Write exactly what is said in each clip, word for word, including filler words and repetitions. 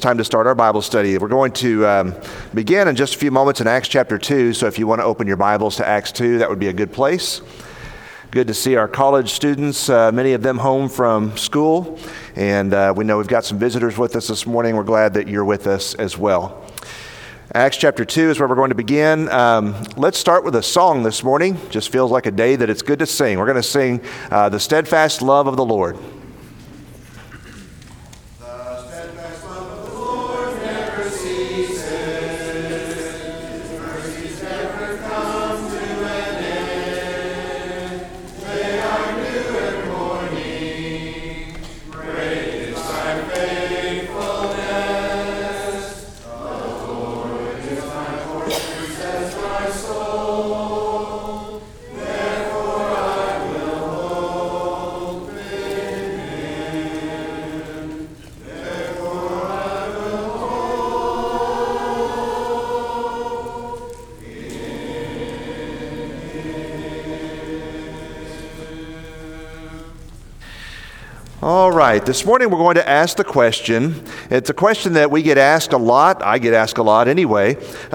time to start our Bible study. We're going to um, begin in just a few moments in Acts chapter two, so if you want to open your Bibles to Acts two, that would be a good place. Good to see our college students, uh, many of them home from school, and uh, we know we've got some visitors with us this morning. We're glad that you're with us as well. Acts chapter two is where we're going to begin. Um, let's start with a song this morning. Just feels like a day that it's good to sing. We're going to sing uh, The Steadfast Love of the Lord. All right, this morning we're going to ask the question. It's a question that we get asked a lot. I get asked a lot anyway.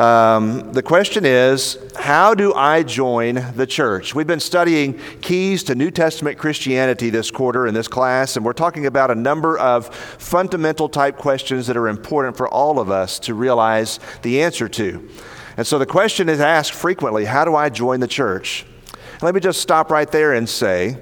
Um, the question is, how do I join the church? We've been studying keys to New Testament Christianity this quarter in this class, and we're talking about a number of fundamental type questions that are important for all of us to realize the answer to. And so the question is asked frequently, how do I join the church? Let me just stop right there and say,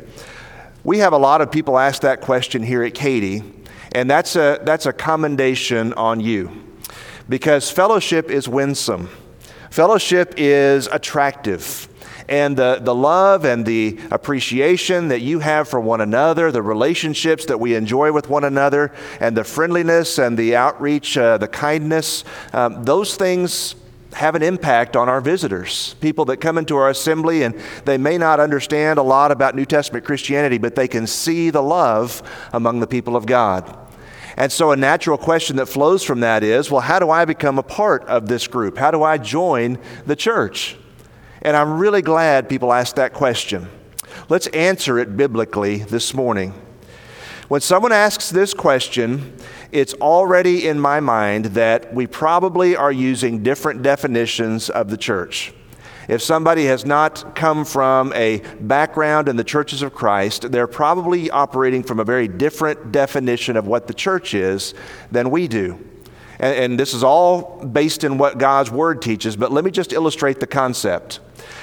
we have a lot of people ask that question here at Katy, and that's a that's a commendation on you, because fellowship is winsome. Fellowship is attractive, and the, the love and the appreciation that you have for one another, the relationships that we enjoy with one another, and the friendliness and the outreach, uh, the kindness, um, those things have an impact on our visitors, people that come into our assembly, and they may not understand a lot about New Testament Christianity, but they can see the love among the people of God. And so a natural question that flows from that is, well, how do I become a part of this group? How do I join the church? And I'm really glad people ask that question. Let's answer it biblically this morning. When someone asks this question, it's already in my mind that we probably are using different definitions of the church. If somebody has not come from a background in the churches of Christ, they're probably operating from a very different definition of what the church is than we do. And, and this is all based in what God's Word teaches, but let me just illustrate the concept.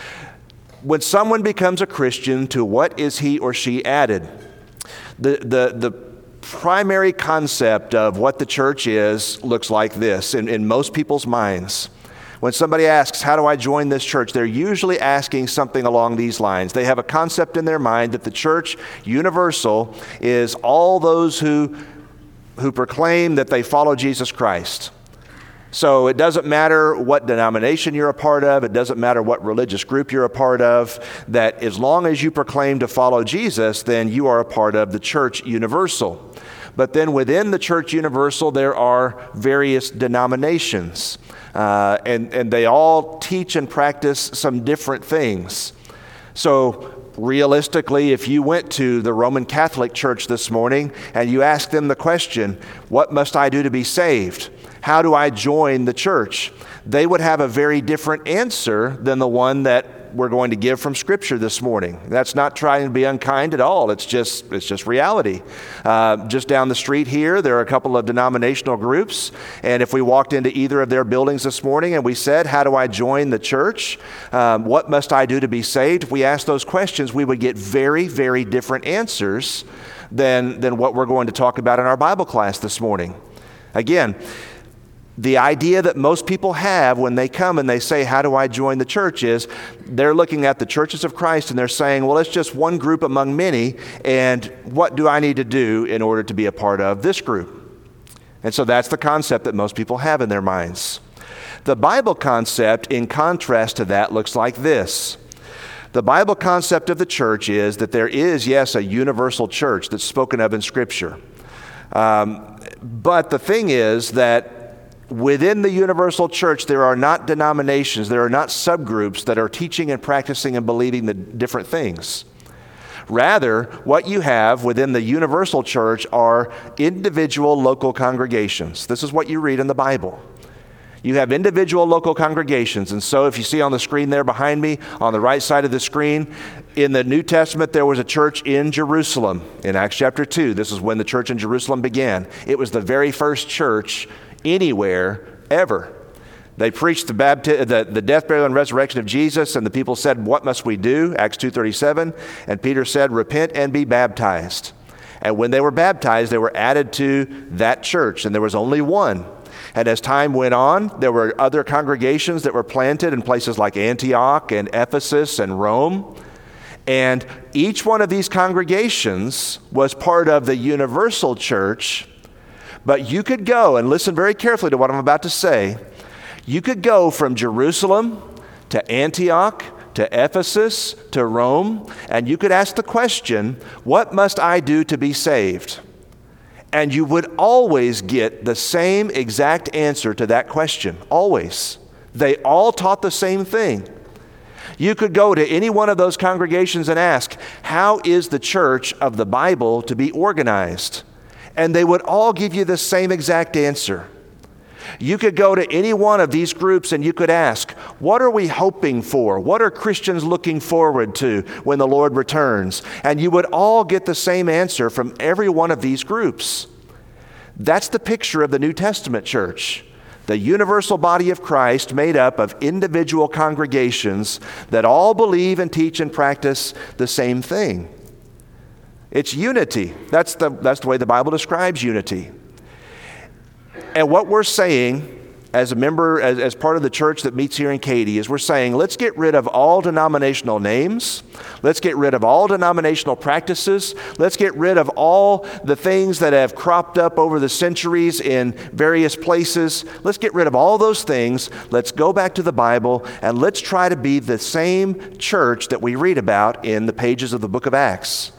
When someone becomes a Christian, to what is he or she added? The, the, the primary concept of what the church is looks like this in, in most people's minds. When somebody asks, how do I join this church? They're usually asking something along these lines. They have a concept in their mind that the church universal is all those who, who proclaim that they follow Jesus Christ. So it doesn't matter what denomination you're a part of, it doesn't matter what religious group you're a part of, that as long as you proclaim to follow Jesus, then you are a part of the church universal. But then within the church universal, there are various denominations, uh, and, and they all teach and practice some different things. So realistically, if you went to the Roman Catholic Church this morning and you asked them the question, what must I do to be saved? How do I join the church? They would have a very different answer than the one that we're going to give from Scripture this morning. That's not trying to be unkind at all. It's just it's just reality. Uh, just down the street here, there are a couple of denominational groups, and if we walked into either of their buildings this morning and we said, how do I join the church? Um, what must I do to be saved? If we asked those questions, we would get very, very different answers than, than what we're going to talk about in our Bible class this morning. Again, the idea that most people have when they come and they say, how do I join the church, is they're looking at the churches of Christ and they're saying, well, it's just one group among many, and what do I need to do in order to be a part of this group? And so that's the concept that most people have in their minds. The Bible concept, in contrast to that, looks like this. The Bible concept of the church is that there is, yes, a universal church that's spoken of in Scripture. Um, but the thing is that within the universal church, there are not denominations, there are not subgroups that are teaching and practicing and believing the different things. Rather, what you have within the universal church are individual local congregations. This is what you read in the Bible. You have individual local congregations. And so if you see on the screen there behind me, on the right side of the screen, in the New Testament, there was a church in Jerusalem. In Acts chapter two, this is when the church in Jerusalem began. It was the very first church anywhere ever. They preached the, bapti- the, the death, burial, and resurrection of Jesus, and the people said, "What must we do?" Acts two thirty-seven. And Peter said, "Repent and be baptized." And when they were baptized, they were added to that church, and there was only one. And as time went on, there were other congregations that were planted in places like Antioch and Ephesus and Rome. And each one of these congregations was part of the universal church. But you could go, and listen very carefully to what I'm about to say, you could go from Jerusalem to Antioch to Ephesus to Rome, and you could ask the question, "What must I do to be saved?" And you would always get the same exact answer to that question, always. They all taught the same thing. You could go to any one of those congregations and ask, "How is the church of the Bible to be organized?" And they would all give you the same exact answer. You could go to any one of these groups and you could ask, "What are we hoping for? What are Christians looking forward to when the Lord returns?" And you would all get the same answer from every one of these groups. That's the picture of the New Testament church. The universal body of Christ made up of individual congregations that all believe and teach and practice the same thing. It's unity. That's the, that's the way the Bible describes unity. And what we're saying as a member, as, as part of the church that meets here in Katy, is we're saying, let's get rid of all denominational names. Let's get rid of all denominational practices. Let's get rid of all the things that have cropped up over the centuries in various places. Let's get rid of all those things. Let's go back to the Bible, and let's try to be the same church that we read about in the pages of the book of Acts.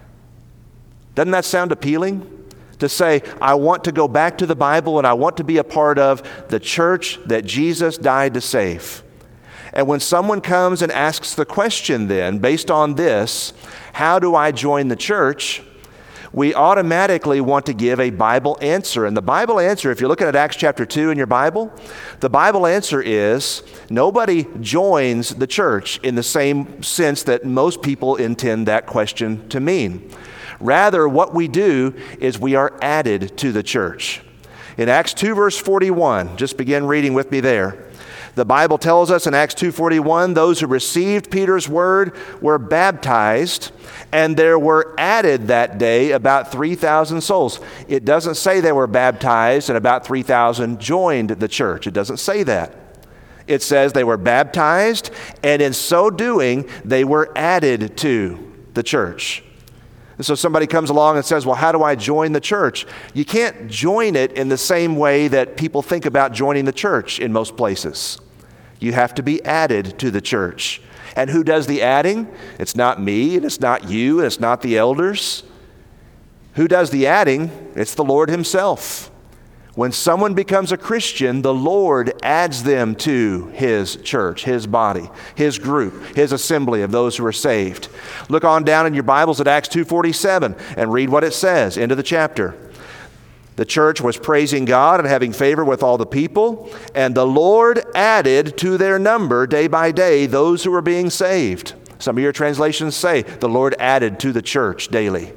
Doesn't that sound appealing? To say, I want to go back to the Bible and I want to be a part of the church that Jesus died to save. And when someone comes and asks the question then, based on this, how do I join the church? We automatically want to give a Bible answer. And the Bible answer, if you're looking at Acts chapter two in your Bible, the Bible answer is nobody joins the church in the same sense that most people intend that question to mean. Rather, what we do is we are added to the church. In Acts two, verse forty-one, just begin reading with me there. The Bible tells us in Acts two forty-one, those who received Peter's word were baptized, and there were added that day about three thousand souls. It doesn't say they were baptized and about three thousand joined the church. It doesn't say that. It says they were baptized, and in so doing, they were added to the church. And so somebody comes along and says, well, how do I join the church? You can't join it in the same way that people think about joining the church in most places. You have to be added to the church. And who does the adding? It's not me, and it's not you, and it's not the elders. Who does the adding? It's the Lord himself. When someone becomes a Christian, the Lord adds them to his church, his body, his group, his assembly of those who are saved. Look on down in your Bibles at Acts two forty-seven and read what it says, into the chapter. The church was praising God and having favor with all the people, and the Lord added to their number day by day those who were being saved. Some of your translations say the Lord added to the church daily.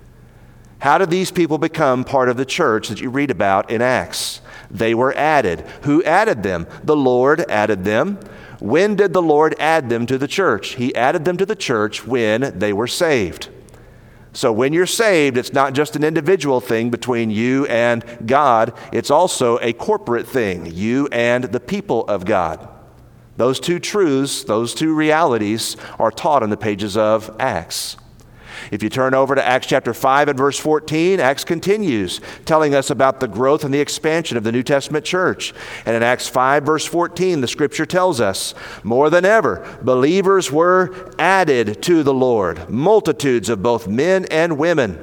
How did these people become part of the church that you read about in Acts? They were added. Who added them? The Lord added them. When did the Lord add them to the church? He added them to the church when they were saved. So when you're saved, it's not just an individual thing between you and God. It's also a corporate thing, you and the people of God. Those two truths, those two realities are taught in the pages of Acts. If you turn over to Acts chapter five and verse fourteen, Acts continues telling us about the growth and the expansion of the New Testament church. And in Acts five verse fourteen, the scripture tells us, more than ever, believers were added to the Lord, multitudes of both men and women.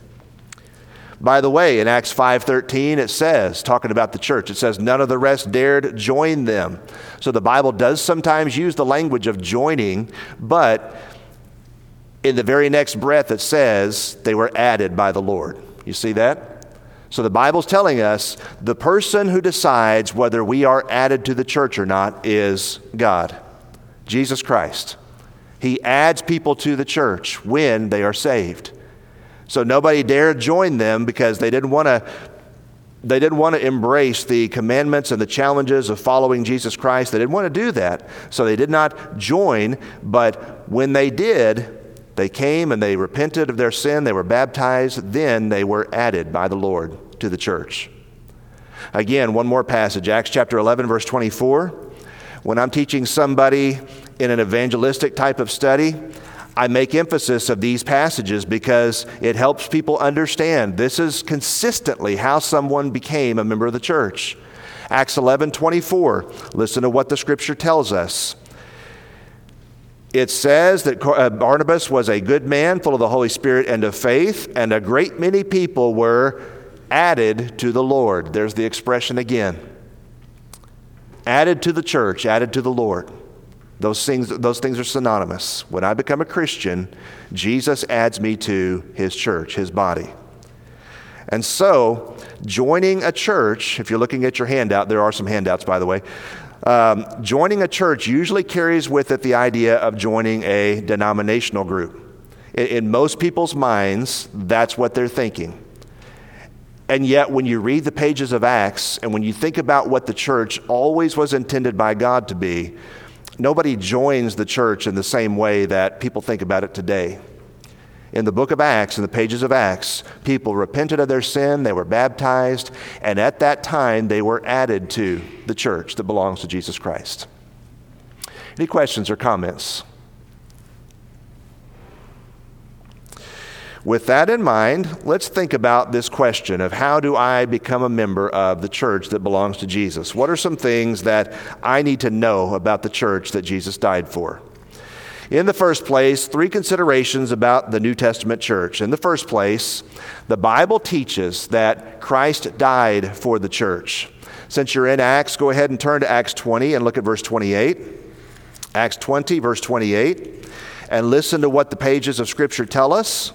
By the way, in Acts five thirteen, it says, talking about the church, it says, none of the rest dared join them. So the Bible does sometimes use the language of joining, but In the very next breath, it says they were added by the Lord. You see that? So the Bible's telling us the person who decides whether we are added to the church or not is God, Jesus Christ. He adds people to the church when they are saved. So nobody dared join them because they didn't want to They didn't want to embrace the commandments and the challenges of following Jesus Christ. They didn't want to do that. So they did not join, but when they did, they came and they repented of their sin, they were baptized, then they were added by the Lord to the church. Again, one more passage, Acts chapter eleven, verse twenty-four. When I'm teaching somebody in an evangelistic type of study, I make emphasis of these passages because it helps people understand this is consistently how someone became a member of the church. Acts eleven twenty-four, listen to what the scripture tells us. It says that Barnabas was a good man, full of the Holy Spirit and of faith, and a great many people were added to the Lord. There's the expression again. Added to the church, added to the Lord. Those things, those things are synonymous. When I become a Christian, Jesus adds me to his church, his body. And so, joining a church, if you're looking at your handout, there are some handouts, by the way. Um, joining a church usually carries with it the idea of joining a denominational group. In, in most people's minds, that's what they're thinking. And yet, when you read the pages of Acts, and when you think about what the church always was intended by God to be, nobody joins the church in the same way that people think about it today. In the book of Acts, in the pages of Acts, people repented of their sin, they were baptized, and at that time they were added to the church that belongs to Jesus Christ. Any questions or comments? With that in mind, let's think about this question of how do I become a member of the church that belongs to Jesus? What are some things that I need to know about the church that Jesus died for? In the first place, three considerations about the New Testament church. In the first place, the Bible teaches that Christ died for the church. Since you're in Acts, go ahead and turn to Acts twenty and look at verse twenty-eight. Acts twenty, verse twenty-eight. And listen to what the pages of Scripture tell us.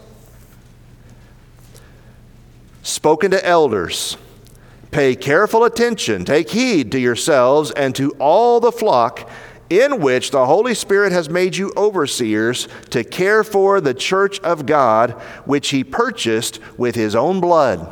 Spoken to elders, pay careful attention, take heed to yourselves and to all the flock in which the Holy Spirit has made you overseers to care for the church of God, which he purchased with his own blood.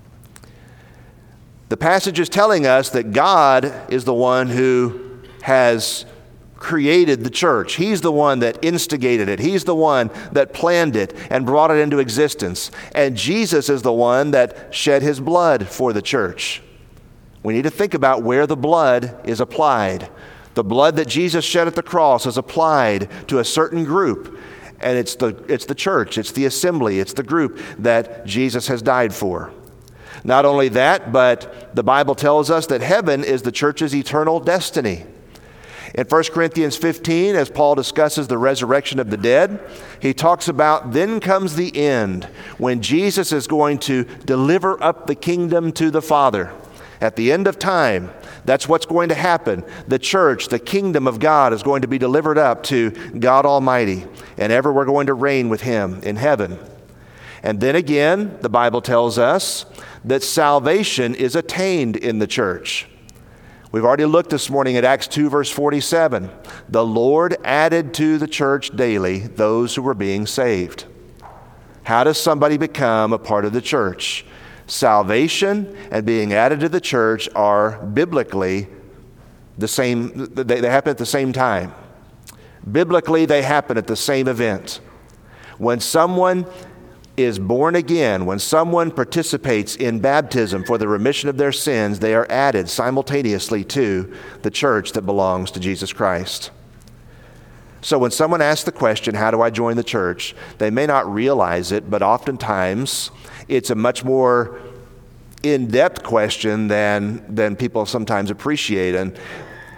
The passage is telling us that God is the one who has created the church. He's the one that instigated it. He's the one that planned it and brought it into existence. And Jesus is the one that shed his blood for the church. We need to think about where the blood is applied. The blood that Jesus shed at the cross is applied to a certain group. And it's the, it's the church, it's the assembly, it's the group that Jesus has died for. Not only that, but the Bible tells us that heaven is the church's eternal destiny. In First Corinthians fifteen, as Paul discusses the resurrection of the dead, he talks about then comes the end when Jesus is going to deliver up the kingdom to the Father. At the end of time, that's what's going to happen. The church, the kingdom of God, is going to be delivered up to God Almighty, and ever we're going to reign with him in heaven. And then again, the Bible tells us that salvation is attained in the church. We've already looked this morning at Acts two, verse forty-seven. The Lord added to the church daily those who were being saved. How does somebody become a part of the church? Salvation and being added to the church are biblically the same, they, they happen at the same time. Biblically, they happen at the same event. When someone is born again, when someone participates in baptism for the remission of their sins, they are added simultaneously to the church that belongs to Jesus Christ. So when someone asks the question, how do I join the church? They may not realize it, but oftentimes it's a much more in-depth question than, than people sometimes appreciate. And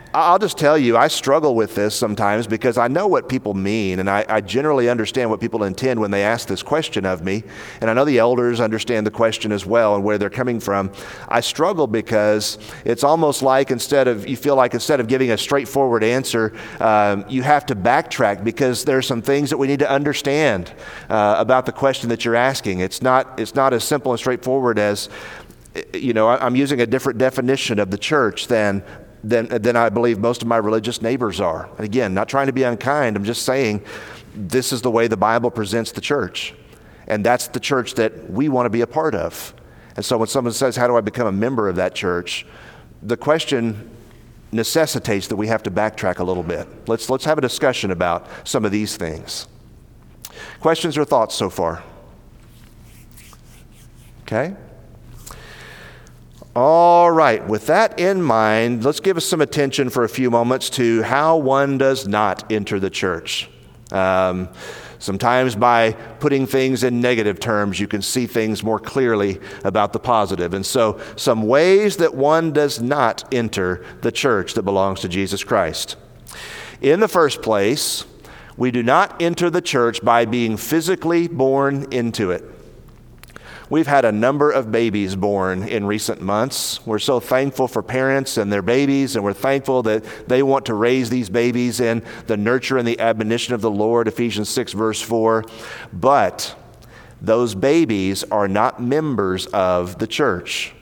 I'll just tell you, I struggle with this sometimes because I know what people mean, and I, I generally understand what people intend when they ask this question of me. And I know the elders understand the question as well and where they're coming from. I struggle because it's almost like instead of, you feel like instead of giving a straightforward answer, um, you have to backtrack because there are some things that we need to understand uh, about the question that you're asking. It's not, it's not as simple and straightforward as, you know, I'm using a different definition of the church than Than, than I believe most of my religious neighbors are. And again, not trying to be unkind, I'm just saying this is the way the Bible presents the church. And that's the church that we want to be a part of. And so when someone says, how do I become a member of that church? The question necessitates that we have to backtrack a little bit. Let's, let's have a discussion about some of these things. Questions or thoughts so far? Okay. All right, with that in mind, let's give us some attention for a few moments to how one does not enter the church. Um, sometimes by putting things in negative terms, you can see things more clearly about the positive. And so some ways that one does not enter the church that belongs to Jesus Christ. In the first place, we do not enter the church by being physically born into it. We've had a number of babies born in recent months. We're so thankful for parents and their babies, and we're thankful that they want to raise these babies in the nurture and the admonition of the Lord, Ephesians six, verse four. But those babies are not members of the church.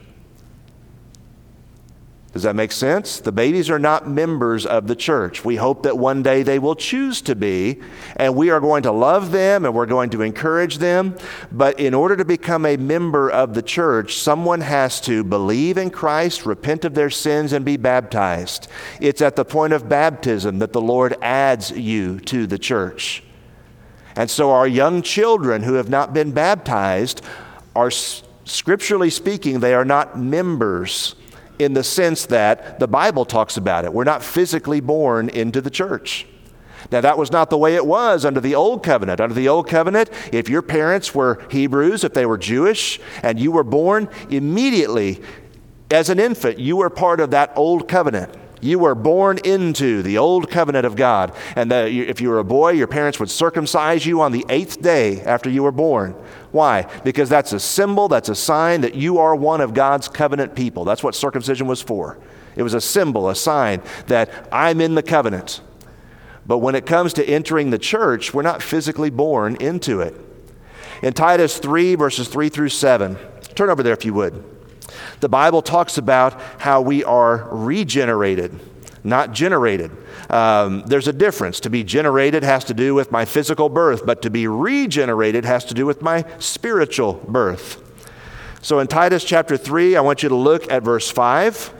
Does that make sense? The babies are not members of the church. We hope that one day they will choose to be, and we are going to love them and we're going to encourage them. But in order to become a member of the church, someone has to believe in Christ, repent of their sins, and be baptized. It's at the point of baptism that the Lord adds you to the church. And so our young children who have not been baptized are, scripturally speaking, they are not members in the sense that the Bible talks about it. We're not physically born into the church. Now, that was not the way it was under the Old Covenant. Under the Old Covenant, if your parents were Hebrews, if they were Jewish, and you were born immediately as an infant, you were part of that Old Covenant. You were born into the Old Covenant of God. And the, if you were a boy, your parents would circumcise you on the eighth day after you were born. Why? Because that's a symbol, that's a sign that you are one of God's covenant people. That's what circumcision was for. It was a symbol, a sign that I'm in the covenant. But when it comes to entering the church, we're not physically born into it. In Titus three, verses three through seven, turn over there if you would. The Bible talks about how we are regenerated, not generated. Um, there's a difference. To be generated has to do with my physical birth, but to be regenerated has to do with my spiritual birth. So in Titus chapter three, I want you to look at verse five.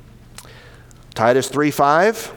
Titus three five.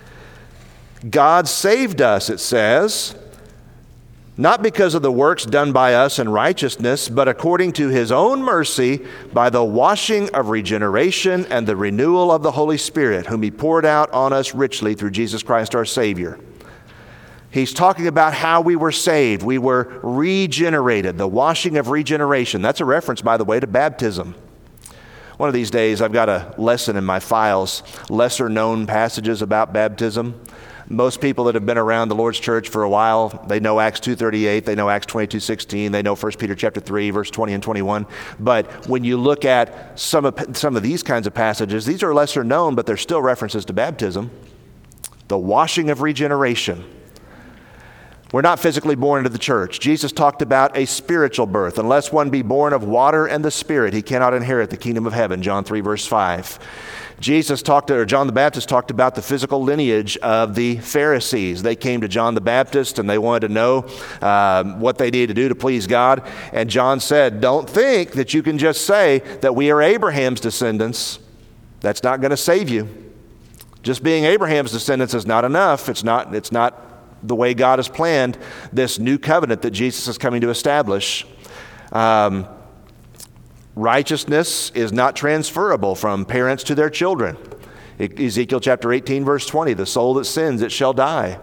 God saved us, it says, not because of the works done by us in righteousness, but according to his own mercy, by the washing of regeneration and the renewal of the Holy Spirit, whom he poured out on us richly through Jesus Christ our Savior. He's talking about how we were saved. We were regenerated, the washing of regeneration. That's a reference, by the way, to baptism. One of these days, I've got a lesson in my files, lesser known passages about baptism. Most people that have been around the Lord's church for a while, they know Acts two thirty-eight, they know Acts twenty-two sixteen, they know First Peter chapter three, verse twenty and twenty-one. But when you look at some of, some of these kinds of passages, these are lesser known, but they're still references to baptism. The washing of regeneration. We're not physically born into the church. Jesus talked about a spiritual birth. Unless one be born of water and the Spirit, he cannot inherit the kingdom of heaven, John three, verse five. Jesus talked, or John the Baptist talked about the physical lineage of the Pharisees. They came to John the Baptist and they wanted to know um, what they needed to do to please God. And John said, don't think that you can just say that we are Abraham's descendants. That's not going to save you. Just being Abraham's descendants is not enough. It's not, it's not the way God has planned this new covenant that Jesus is coming to establish. Um, Righteousness is not transferable from parents to their children. Ezekiel chapter eighteen, verse twenty, the soul that sins, it shall die.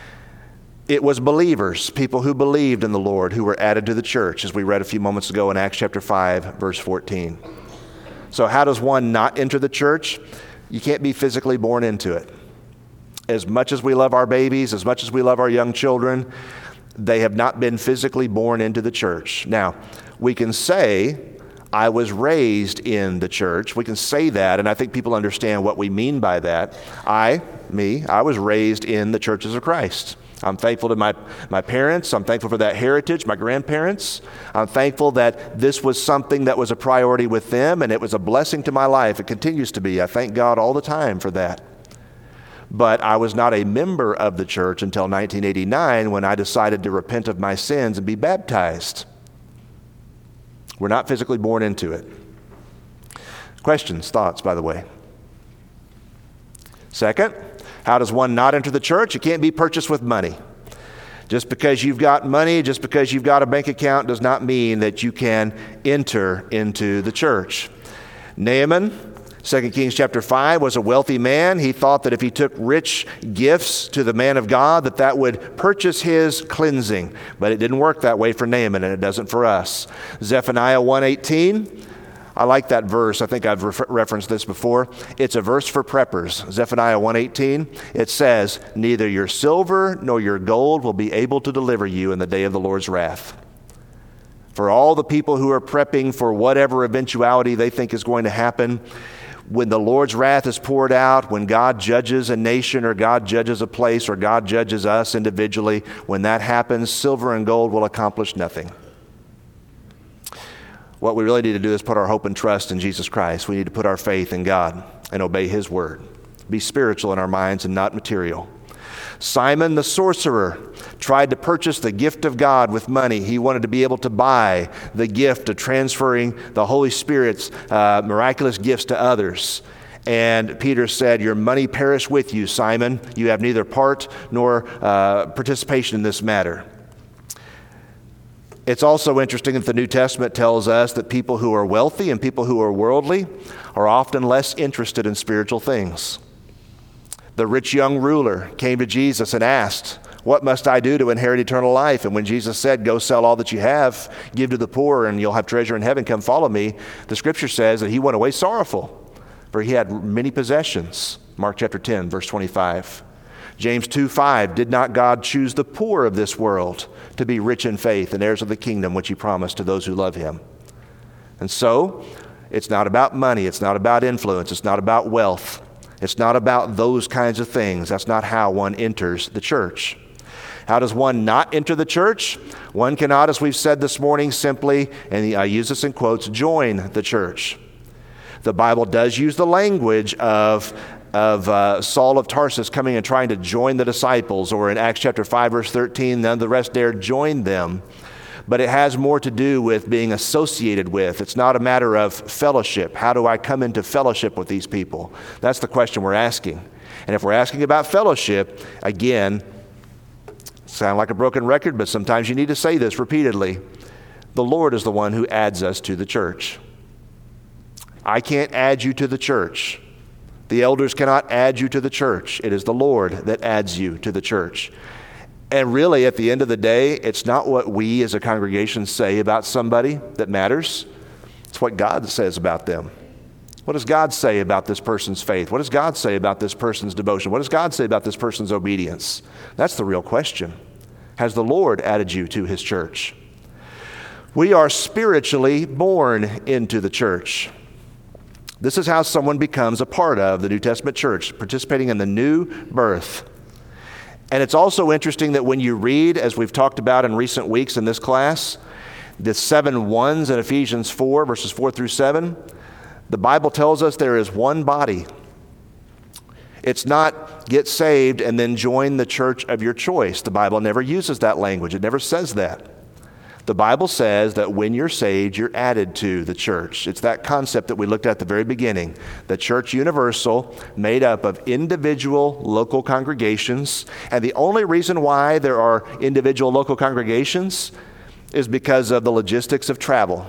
It was believers, people who believed in the Lord, who were added to the church, as we read a few moments ago in Acts chapter five, verse fourteen. So how does one not enter the church? You can't be physically born into it. As much as we love our babies, as much as we love our young children, they have not been physically born into the church. Now, we can say, I was raised in the church. We can say that, and I think people understand what we mean by that. I, me, I was raised in the churches of Christ. I'm thankful to my, my parents. I'm thankful for that heritage, my grandparents. I'm thankful that this was something that was a priority with them, and it was a blessing to my life. It continues to be. I thank God all the time for that. But I was not a member of the church until nineteen eighty-nine when I decided to repent of my sins and be baptized. We're not physically born into it. Questions, thoughts, by the way. Second, how does one not enter the church? It can't be purchased with money. Just because you've got money, just because you've got a bank account does not mean that you can enter into the church. Naaman, Second Kings chapter five, was a wealthy man. He thought that if he took rich gifts to the man of God, that that would purchase his cleansing. But it didn't work that way for Naaman, and it doesn't for us. Zephaniah one eighteen, I like that verse. I think I've re- referenced this before. It's a verse for preppers. Zephaniah one eighteen, it says, neither your silver nor your gold will be able to deliver you in the day of the Lord's wrath. For all the people who are prepping for whatever eventuality they think is going to happen, when the Lord's wrath is poured out, when God judges a nation or God judges a place or God judges us individually, when that happens, silver and gold will accomplish nothing. What we really need to do is put our hope and trust in Jesus Christ. We need to put our faith in God and obey His word. Be spiritual in our minds and not material. Simon the sorcerer tried to purchase the gift of God with money. He wanted to be able to buy the gift of transferring the Holy Spirit's uh, miraculous gifts to others. And Peter said, your money perish with you, Simon. You have neither part nor uh, participation in this matter. It's also interesting that the New Testament tells us that people who are wealthy and people who are worldly are often less interested in spiritual things. The rich young ruler came to Jesus and asked, what must I do to inherit eternal life? And when Jesus said, go sell all that you have, give to the poor, and you'll have treasure in heaven, come follow me, the scripture says that he went away sorrowful, for he had many possessions. Mark chapter ten, verse twenty-five. James two five, did not God choose the poor of this world to be rich in faith and heirs of the kingdom which he promised to those who love him? And so, it's not about money, it's not about influence, it's not about wealth. It's not about those kinds of things. That's not how one enters the church. How does one not enter the church? One cannot, as we've said this morning, simply, and I use this in quotes, join the church. The Bible does use the language of, of uh, Saul of Tarsus coming and trying to join the disciples, or in Acts chapter five, verse thirteen, none of the rest dared join them. But it has more to do with being associated with. It's not a matter of fellowship. How do I come into fellowship with these people? That's the question we're asking. And if we're asking about fellowship, again, sound like a broken record, but sometimes you need to say this repeatedly. The Lord is the one who adds us to the church. I can't add you to the church. The elders cannot add you to the church. It is the Lord that adds you to the church. And really, at the end of the day, it's not what we as a congregation say about somebody that matters. It's what God says about them. What does God say about this person's faith? What does God say about this person's devotion? What does God say about this person's obedience? That's the real question. Has the Lord added you to His church? We are spiritually born into the church. This is how someone becomes a part of the New Testament church, participating in the new birth. And it's also interesting that when you read, as we've talked about in recent weeks in this class, the seven ones in Ephesians four, verses four through seven, the Bible tells us there is one body. It's not get saved and then join the church of your choice. The Bible never uses that language. It never says that. The Bible says that when you're saved, you're added to the church. It's that concept that we looked at at the very beginning. The church universal, made up of individual local congregations. And the only reason why there are individual local congregations is because of the logistics of travel.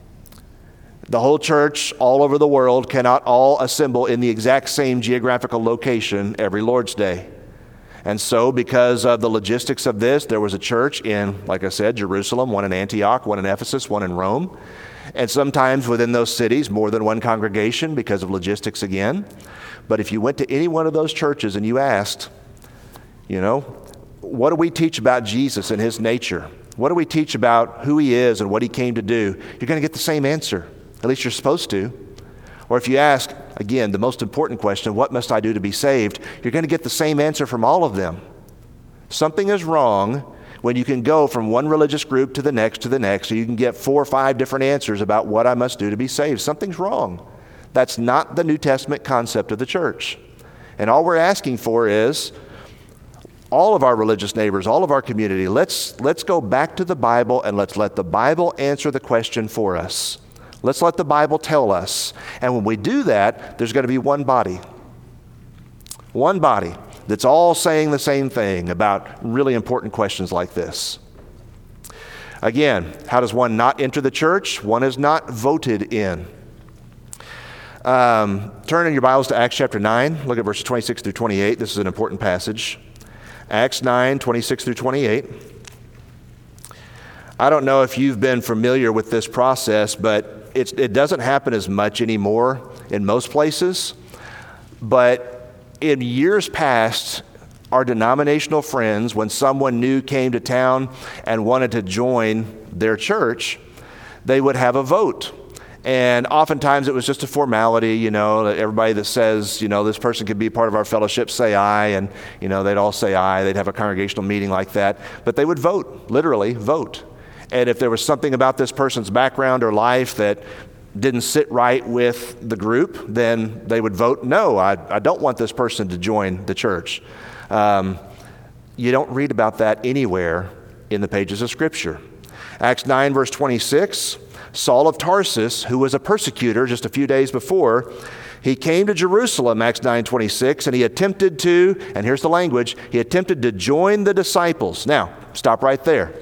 The whole church all over the world cannot all assemble in the exact same geographical location every Lord's Day. And so because of the logistics of this, there was a church in, like I said, Jerusalem, one in Antioch, one in Ephesus, one in Rome. And sometimes within those cities, more than one congregation because of logistics again. But if you went to any one of those churches and you asked, you know, what do we teach about Jesus and his nature? What do we teach about who he is and what he came to do? You're going to get the same answer. At least you're supposed to. Or if you ask, again, the most important question, what must I do to be saved? You're going to get the same answer from all of them. Something is wrong when you can go from one religious group to the next to the next, so you can get four or five different answers about what I must do to be saved. Something's wrong. That's not the New Testament concept of the church. And all we're asking for is all of our religious neighbors, all of our community, let's, let's go back to the Bible and let's let the Bible answer the question for us. Let's let the Bible tell us. And when we do that, there's going to be one body. One body that's all saying the same thing about really important questions like this. Again, how does one not enter the church? One is not voted in. Um, turn in your Bibles to Acts chapter nine. Look at verses twenty-six through twenty-eight. This is an important passage. Acts nine, twenty-six through twenty-eight. I don't know if you've been familiar with this process, but it's, it doesn't happen as much anymore in most places. But in years past, our denominational friends, when someone new came to town and wanted to join their church, they would have a vote. And oftentimes it was just a formality, you know, that everybody that says, you know, this person could be part of our fellowship, say aye. And, you know, they'd all say aye. They'd have a congregational meeting like that. But they would vote, literally vote. And if there was something about this person's background or life that didn't sit right with the group, then they would vote, no, I, I don't want this person to join the church. Um, you don't read about that anywhere in the pages of Scripture. Acts nine, verse twenty-six, Saul of Tarsus, who was a persecutor just a few days before, he came to Jerusalem, Acts nine twenty-six, and he attempted to, and here's the language, he attempted to join the disciples. Now, stop right there.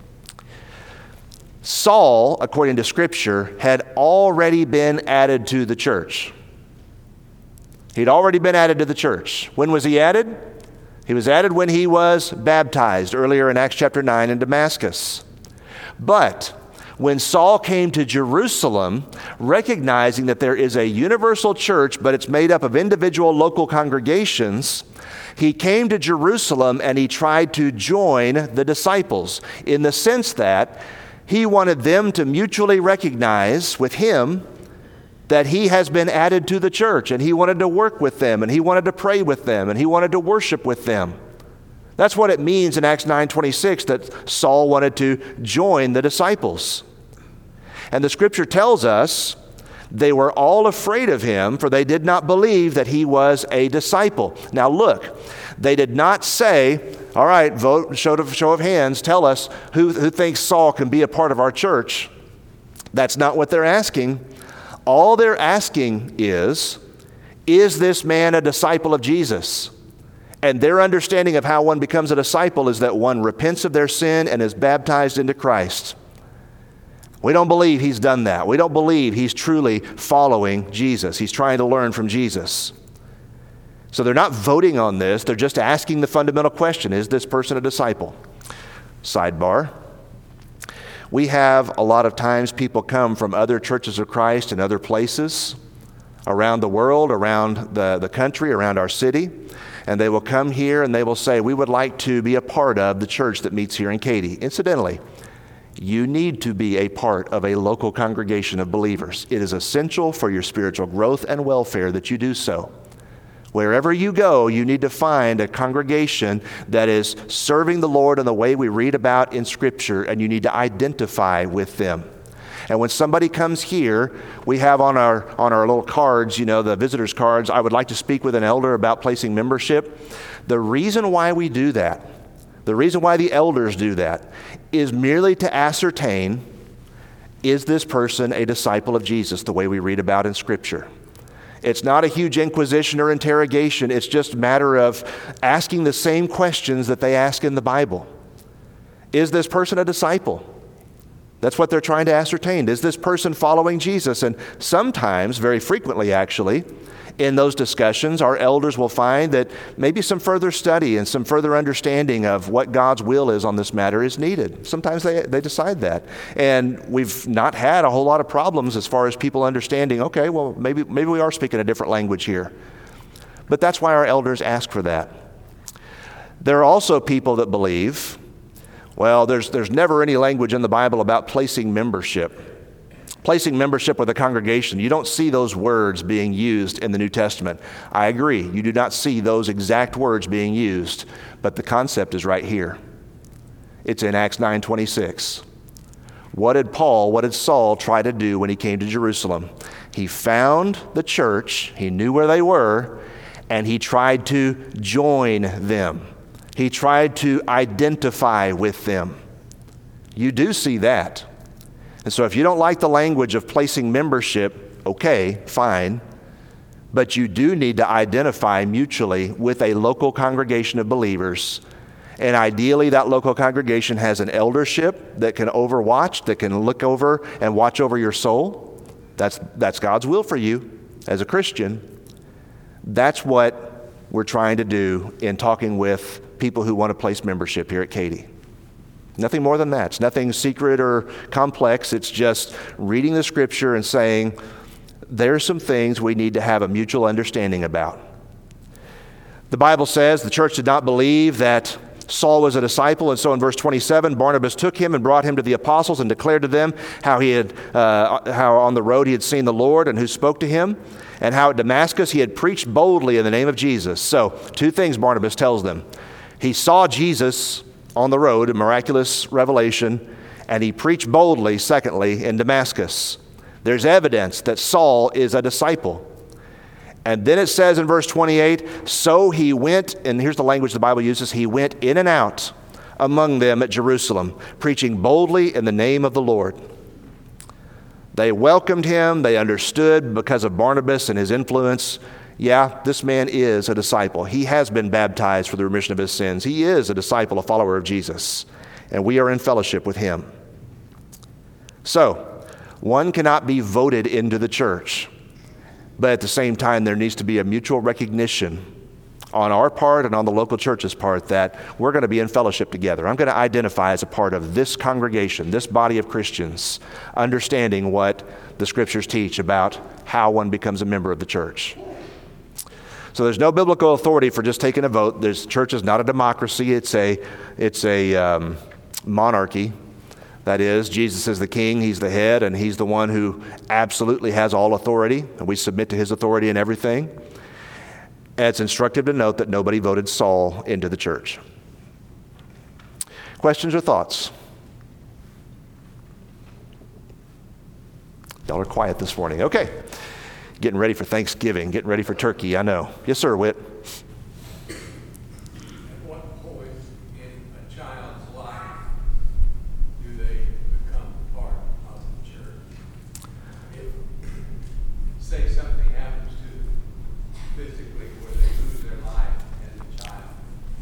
Saul, according to Scripture, had already been added to the church. He'd already been added to the church. When was he added? He was added when he was baptized earlier in Acts chapter nine in Damascus. But when Saul came to Jerusalem, recognizing that there is a universal church, but it's made up of individual local congregations, he came to Jerusalem and he tried to join the disciples in the sense that he wanted them to mutually recognize with him that he has been added to the church, and he wanted to work with them, and he wanted to pray with them, and he wanted to worship with them. That's what it means in Acts nine twenty-six that Saul wanted to join the disciples. And the Scripture tells us they were all afraid of him, for they did not believe that he was a disciple. Now look, they did not say, all right, vote, show of, show of hands, tell us who, who thinks Saul can be a part of our church. That's not what they're asking. All they're asking is, is this man a disciple of Jesus? And their understanding of how one becomes a disciple is that one repents of their sin and is baptized into Christ. We don't believe he's done that. We don't believe he's truly following Jesus. He's trying to learn from Jesus. So they're not voting on this. They're just asking the fundamental question, is this person a disciple? Sidebar. We have a lot of times people come from other churches of Christ in other places around the world, around the, the country, around our city, and they will come here and they will say, we would like to be a part of the church that meets here in Katy. Incidentally, you need to be a part of a local congregation of believers. It is essential for your spiritual growth and welfare that you do so. Wherever you go, you need to find a congregation that is serving the Lord in the way we read about in Scripture, and you need to identify with them. And when somebody comes here, we have on our on our little cards, you know, the visitors cards, I would like to speak with an elder about placing membership. The reason why we do that, the reason why the elders do that, is merely to ascertain, is this person a disciple of Jesus, the way we read about in Scripture? It's not a huge inquisition or interrogation. It's just a matter of asking the same questions that they ask in the Bible. Is this person a disciple? That's what they're trying to ascertain. Is this person following Jesus? And sometimes, very frequently actually, in those discussions, our elders will find that maybe some further study and some further understanding of what God's will is on this matter is needed. Sometimes they, they decide that. And we've not had a whole lot of problems as far as people understanding, okay, well, maybe maybe we are speaking a different language here. But that's why our elders ask for that. There are also people that believe, well, there's, there's never any language in the Bible about placing membership. Placing membership with a congregation. You don't see those words being used in the New Testament. I agree. You do not see those exact words being used, but the concept is right here. It's in Acts nine twenty-six. What did Paul, what did Saul try to do when he came to Jerusalem? He found the church, he knew where they were, and he tried to join them. He tried to identify with them. You do see that. And so if you don't like the language of placing membership, okay, fine. But you do need to identify mutually with a local congregation of believers. And ideally, that local congregation has an eldership that can overwatch, that can look over and watch over your soul. That's, that's God's will for you as a Christian. That's what we're trying to do in talking with people who want to place membership here at Katy. Nothing more than that. It's nothing secret or complex. It's just reading the Scripture and saying, there's some things we need to have a mutual understanding about. The Bible says the church did not believe that Saul was a disciple, and so in verse twenty-seven, Barnabas took him and brought him to the apostles and declared to them how he had, uh, how on the road he had seen the Lord and who spoke to him, and how at Damascus he had preached boldly in the name of Jesus. So, two things Barnabas tells them. He saw Jesus on the road, a miraculous revelation, and he preached boldly, secondly, in Damascus. There's evidence that Saul is a disciple. And then it says in verse twenty-eight, so he went, and here's the language the Bible uses, he went in and out among them at Jerusalem, preaching boldly in the name of the Lord. They welcomed him, they understood because of Barnabas and his influence. Yeah, this man is a disciple. He has been baptized for the remission of his sins. He is a disciple, a follower of Jesus, and we are in fellowship with him. So, one cannot be voted into the church, but at the same time, there needs to be a mutual recognition on our part and on the local church's part that we're going to be in fellowship together. I'm going to identify as a part of this congregation, this body of Christians, understanding what the Scriptures teach about how one becomes a member of the church. So there's no biblical authority for just taking a vote. This church is not a democracy. It's a, it's a um, monarchy. That is, Jesus is the king, he's the head, and he's the one who absolutely has all authority, and we submit to his authority in everything. And it's instructive to note that nobody voted Saul into the church. Questions or thoughts? Y'all are quiet this morning. Okay. Getting ready for Thanksgiving, getting ready for turkey, I know. Yes, sir, Whit. At what point in a child's life do they become part of the church? If, say, something happens to them physically where they lose their life as a child.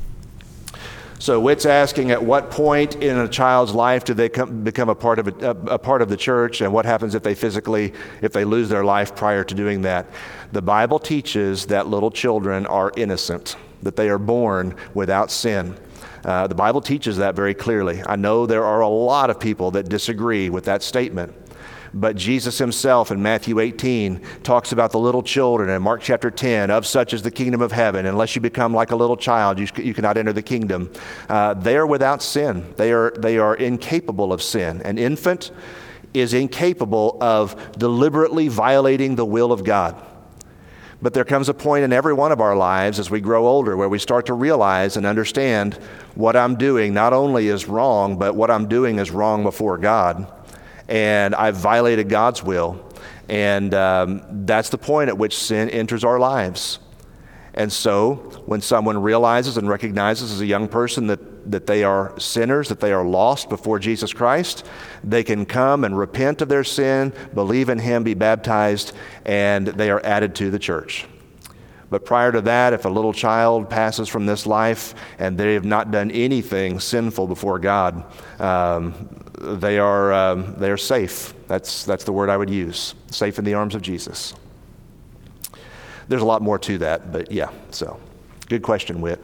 So Whit's asking, at what point in a child's life do they come, become a part of a, a, a part of the church, and what happens if they physically, if they lose their life prior to doing that? The Bible teaches that little children are innocent, that they are born without sin. Uh, the Bible teaches that very clearly. I know there are a lot of people that disagree with that statement. But Jesus himself in Matthew eighteen talks about the little children, in Mark chapter ten, of such is the kingdom of heaven. Unless you become like a little child, you, you cannot enter the kingdom. Uh, they are without sin. They are, they are incapable of sin. An infant is incapable of deliberately violating the will of God. But there comes a point in every one of our lives as we grow older where we start to realize and understand what I'm doing not only is wrong, but what I'm doing is wrong before God. And I've violated God's will. And um, that's the point at which sin enters our lives. And so when someone realizes and recognizes as a young person that, that they are sinners, that they are lost before Jesus Christ, they can come and repent of their sin, believe in him, be baptized, and they are added to the church. But prior to that, if a little child passes from this life and they have not done anything sinful before God, um, they are um, they are safe. That's that's the word I would use. Safe in the arms of Jesus. There's a lot more to that, but yeah. So, good question, Whit.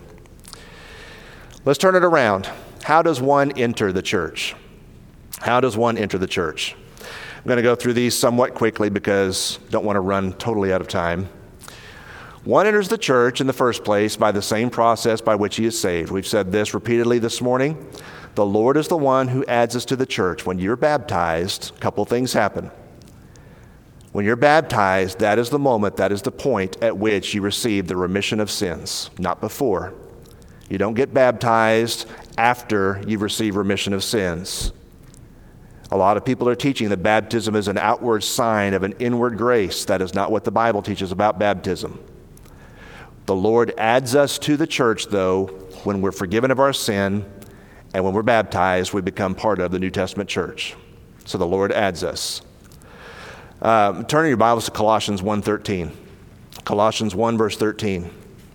Let's turn it around. How does one enter the church? How does one enter the church? I'm going to go through these somewhat quickly because I don't want to run totally out of time. One enters the church in the first place by the same process by which he is saved. We've said this repeatedly this morning. The Lord is the one who adds us to the church. When you're baptized, a couple things happen. When you're baptized, that is the moment, that is the point at which you receive the remission of sins, not before. You don't get baptized after you've received remission of sins. A lot of people are teaching that baptism is an outward sign of an inward grace. That is not what the Bible teaches about baptism. The Lord adds us to the church, though, when we're forgiven of our sin, and when we're baptized, we become part of the New Testament church. So the Lord adds us. Uh, turn your Bibles to Colossians one thirteen. Colossians one, verse thirteen.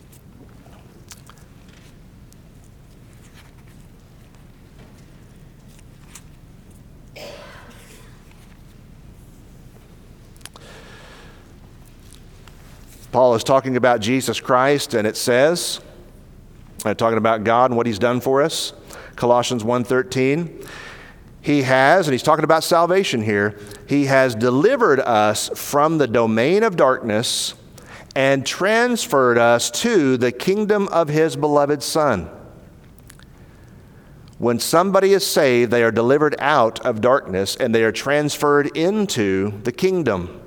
Paul is talking about Jesus Christ, and it says, uh, talking about God and what he's done for us. Colossians one thirteen. He has, and he's talking about salvation here, he has delivered us from the domain of darkness and transferred us to the kingdom of his beloved Son. When somebody is saved, they are delivered out of darkness and they are transferred into the kingdom.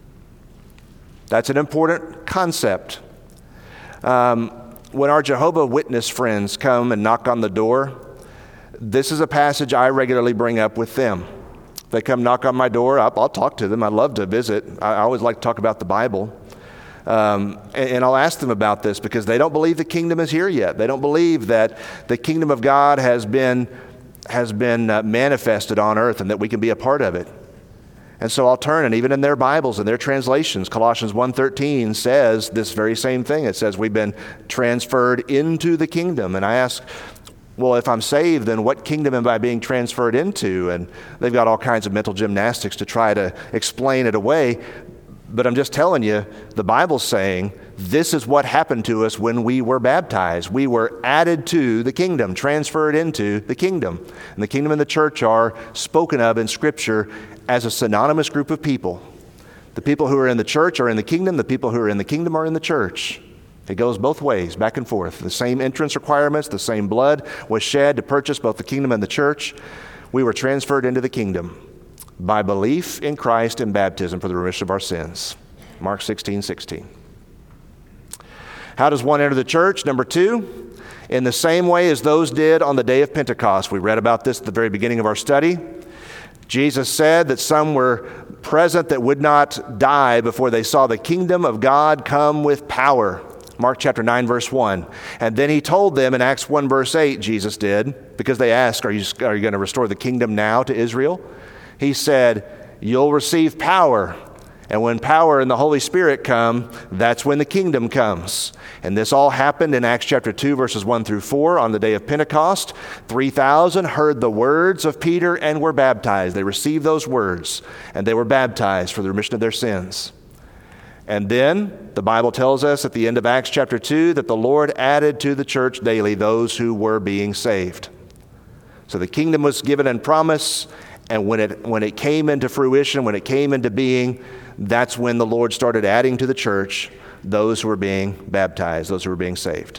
That's an important concept. Um, when our Jehovah's Witness friends come and knock on the door, this is a passage I regularly bring up with them. They come knock on my door, I'll, I'll talk to them. I love to visit. I, I always like to talk about the Bible. Um, and, and I'll ask them about this because they don't believe the kingdom is here yet. They don't believe that the kingdom of God has been, has been uh, manifested on earth and that we can be a part of it. And so I'll turn, and even in their Bibles and their translations, Colossians one thirteen says this very same thing. It says we've been transferred into the kingdom. And I ask, well, if I'm saved, then what kingdom am I being transferred into? And they've got all kinds of mental gymnastics to try to explain it away. But I'm just telling you, the Bible's saying this is what happened to us when we were baptized. We were added to the kingdom, transferred into the kingdom. And the kingdom and the church are spoken of in Scripture as a synonymous group of people. The people who are in the church are in the kingdom. The people who are in the kingdom are in the church. It goes both ways, back and forth. The same entrance requirements, the same blood was shed to purchase both the kingdom and the church. We were transferred into the kingdom by belief in Christ and baptism for the remission of our sins. Mark sixteen sixteen. How does one enter the church? Number two, in the same way as those did on the day of Pentecost. We read about this at the very beginning of our study. Jesus said that some were present that would not die before they saw the kingdom of God come with power. Mark chapter nine, verse one. And then he told them in Acts one, verse eight, Jesus did, because they asked, are you, are you going to restore the kingdom now to Israel? He said, you'll receive power. And when power and the Holy Spirit come, that's when the kingdom comes. And this all happened in Acts chapter two, verses one through four on the day of Pentecost. three thousand heard the words of Peter and were baptized. They received those words and they were baptized for the remission of their sins. And then the Bible tells us at the end of Acts chapter two that the Lord added to the church daily those who were being saved. So the kingdom was given in promise, and when it when it came into fruition, when it came into being, that's when the Lord started adding to the church those who were being baptized, those who were being saved.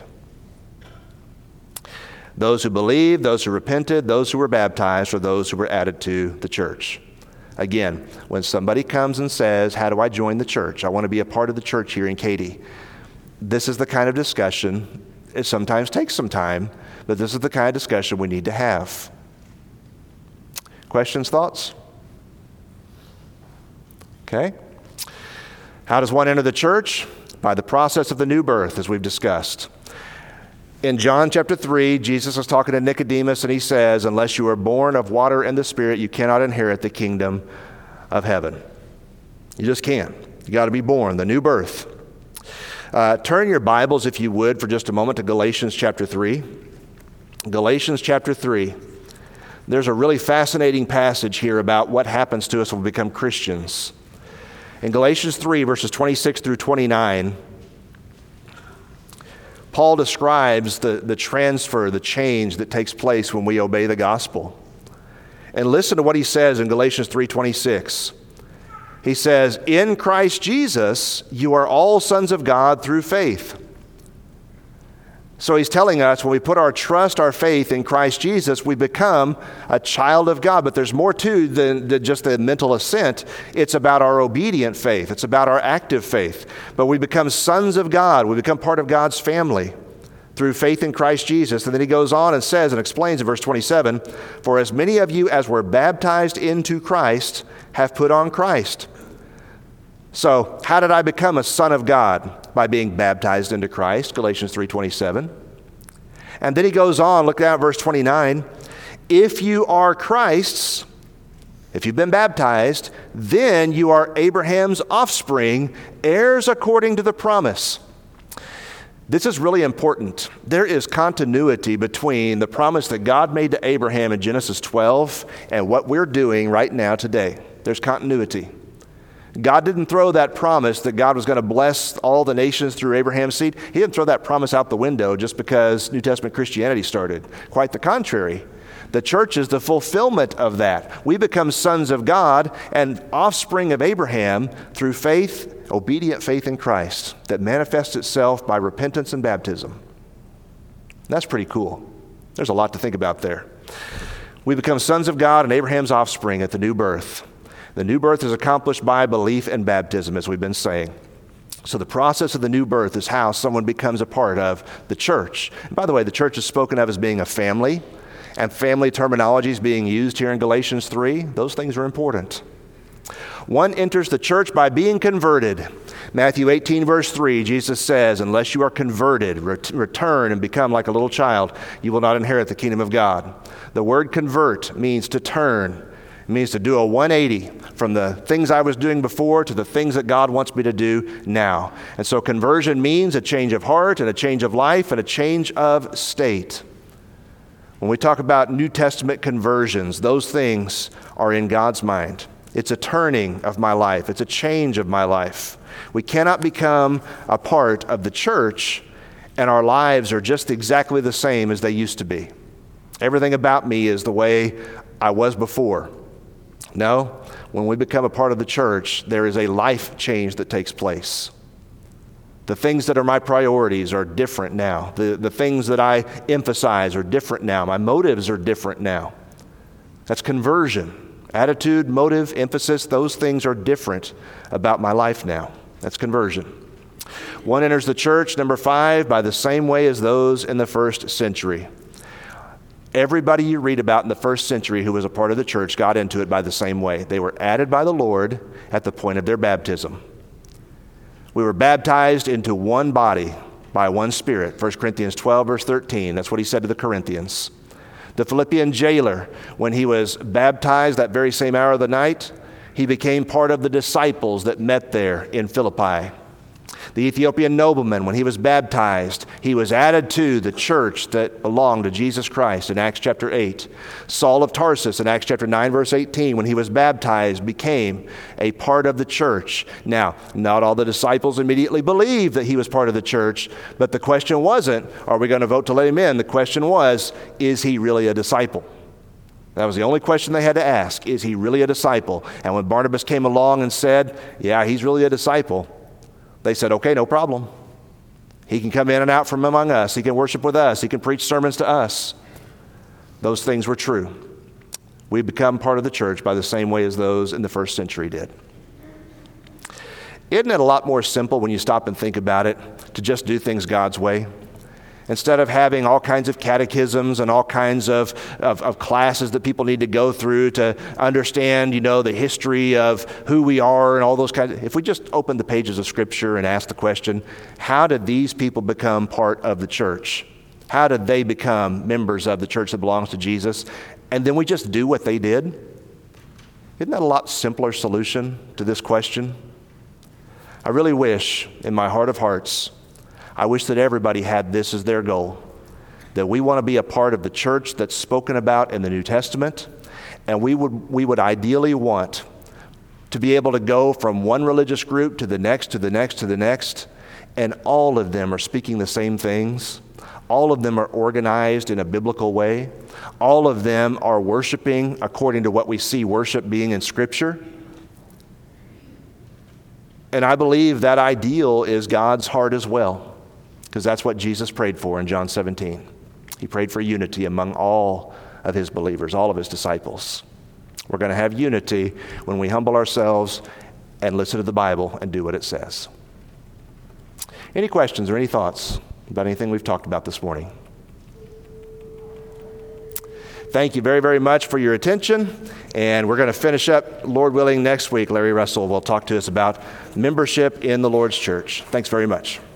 Those who believed, those who repented, those who were baptized, or those who were added to the church. Again, when somebody comes and says, how do I join the church? I want to be a part of the church here in Katy. This is the kind of discussion, it sometimes takes some time, but this is the kind of discussion we need to have. Questions, thoughts? Okay. How does one enter the church? By the process of the new birth, as we've discussed. In John chapter three, Jesus is talking to Nicodemus, and he says, unless you are born of water and the Spirit, you cannot inherit the kingdom of heaven. You just can't. You got to be born, the new birth. Uh, turn your Bibles, if you would, for just a moment to Galatians chapter three. Galatians chapter three. There's a really fascinating passage here about what happens to us when we become Christians. In Galatians three, verses twenty-six through twenty-nine, Paul describes the, the transfer, the change that takes place when we obey the gospel. And listen to what he says in Galatians three twenty-six. He says, in Christ Jesus, you are all sons of God through faith. So he's telling us when we put our trust, our faith in Christ Jesus, we become a child of God. But there's more to than, than just the mental assent. It's about our obedient faith. It's about our active faith. But we become sons of God. We become part of God's family through faith in Christ Jesus. And then he goes on and says and explains in verse twenty-seven, for as many of you as were baptized into Christ have put on Christ. So how did I become a son of God? By being baptized into Christ, Galatians three twenty-seven. And then he goes on, look down at verse twenty-nine. If you are Christ's, if you've been baptized, then you are Abraham's offspring, heirs according to the promise. This is really important. There is continuity between the promise that God made to Abraham in Genesis twelve and what we're doing right now today. There's continuity. God didn't throw that promise that God was going to bless all the nations through Abraham's seed. He didn't throw that promise out the window just because New Testament Christianity started. Quite the contrary. The church is the fulfillment of that. We become sons of God and offspring of Abraham through faith, obedient faith in Christ that manifests itself by repentance and baptism. That's pretty cool. There's a lot to think about there. We become sons of God and Abraham's offspring at the new birth. The new birth is accomplished by belief and baptism, as we've been saying. So the process of the new birth is how someone becomes a part of the church. And by the way, the church is spoken of as being a family, and family terminology is being used here in Galatians three. Those things are important. One enters the church by being converted. Matthew eighteen, verse three, Jesus says, unless you are converted, ret- return and become like a little child, you will not inherit the kingdom of God. The word convert means to turn. It means to do a one eighty from the things I was doing before to the things that God wants me to do now. And so conversion means a change of heart and a change of life and a change of state. When we talk about New Testament conversions, those things are in God's mind. It's a turning of my life. It's a change of my life. We cannot become a part of the church and our lives are just exactly the same as they used to be. Everything about me is the way I was before. No, when we become a part of the church, there is a life change that takes place. The things that are my priorities are different now. The, the things that I emphasize are different now. My motives are different now. That's conversion. Attitude, motive, emphasis, those things are different about my life now. That's conversion. One enters the church, number five, by the same way as those in the first century. Everybody you read about in the first century who was a part of the church got into it by the same way. They were added by the Lord at the point of their baptism. We were baptized into one body by one Spirit. First Corinthians twelve, verse thirteen. That's what he said to the Corinthians. The Philippian jailer, when he was baptized that very same hour of the night, he became part of the disciples that met there in Philippi. The Ethiopian nobleman, when he was baptized, he was added to the church that belonged to Jesus Christ in Acts chapter eight. Saul of Tarsus in Acts chapter nine, verse eighteen, when he was baptized, became a part of the church. Now, not all the disciples immediately believed that he was part of the church, but the question wasn't, are we going to vote to let him in? The question was, is he really a disciple? That was the only question they had to ask. Is he really a disciple? And when Barnabas came along and said, yeah, he's really a disciple, they said, okay, no problem. He can come in and out from among us. He can worship with us. He can preach sermons to us. Those things were true. We become part of the church by the same way as those in the first century did. Isn't it a lot more simple when you stop and think about it to just do things God's way? Instead of having all kinds of catechisms and all kinds of, of, of classes that people need to go through to understand, you know, the history of who we are and all those kinds of, if we just open the pages of Scripture and ask the question, how did these people become part of the church? How did they become members of the church that belongs to Jesus? And then we just do what they did? Isn't that a lot simpler solution to this question? I really wish, in my heart of hearts, I wish that everybody had this as their goal, that we want to be a part of the church that's spoken about in the New Testament, and we would we would ideally want to be able to go from one religious group to the next, to the next, to the next, and all of them are speaking the same things. All of them are organized in a biblical way. All of them are worshiping according to what we see worship being in Scripture. And I believe that ideal is God's heart as well, because that's what Jesus prayed for in John seventeen. He prayed for unity among all of his believers, all of his disciples. We're going to have unity when we humble ourselves and listen to the Bible and do what it says. Any questions or any thoughts about anything we've talked about this morning? Thank you very, very much for your attention. And we're going to finish up, Lord willing, next week. Larry Russell will talk to us about membership in the Lord's church. Thanks very much.